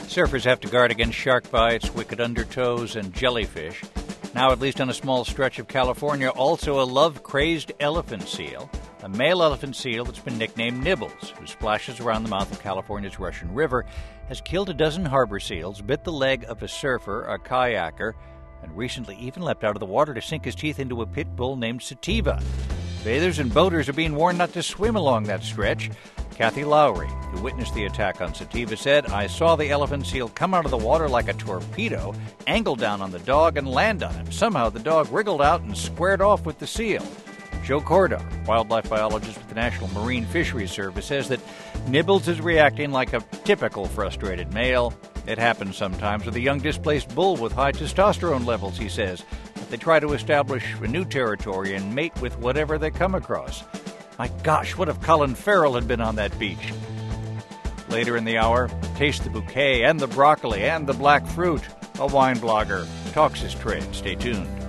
Surfers have to guard against shark bites, wicked undertows, and jellyfish. Now, at least on a small stretch of California, also a love-crazed elephant seal, a male elephant seal that's been nicknamed Nibbles, who splashes around the mouth of California's Russian River, has killed a dozen harbor seals, bit the leg of a surfer, a kayaker, and recently even leapt out of the water to sink his teeth into a pit bull named Sativa. Bathers and boaters are being warned not to swim along that stretch. Kathy Lowry, who witnessed the attack on Sativa, said, "I saw the elephant seal come out of the water like a torpedo, angle down on the dog, and land on him. Somehow the dog wriggled out and squared off with the seal." Joe Cordar, wildlife biologist with the National Marine Fisheries Service, says that Nibbles is reacting like a typical frustrated male. It happens sometimes with a young displaced bull with high testosterone levels, he says. They try to establish a new territory and mate with whatever they come across. My gosh, what if Colin Farrell had been on that beach? Later in the hour, taste the bouquet and the broccoli and the black fruit. A wine blogger talks his trade. Stay tuned.